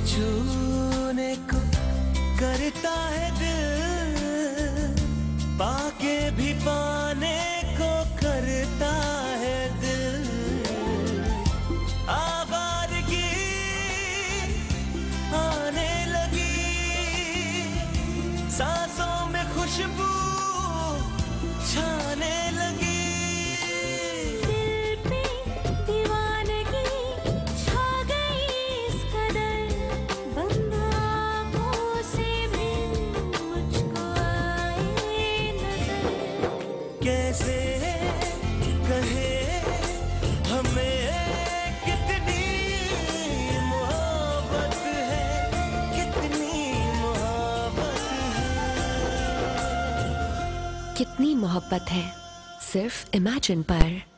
छूने को करता है दिल, पाके भी पाने को करता है दिल। आवारगी आने लगी, सांसों में खुशबू छाने लगी। कैसे कहे हमें कितनी मोहब्बत है, कितनी मोहब्बत है। कितनी मोहब्बत है सिर्फ इमेजिन पर।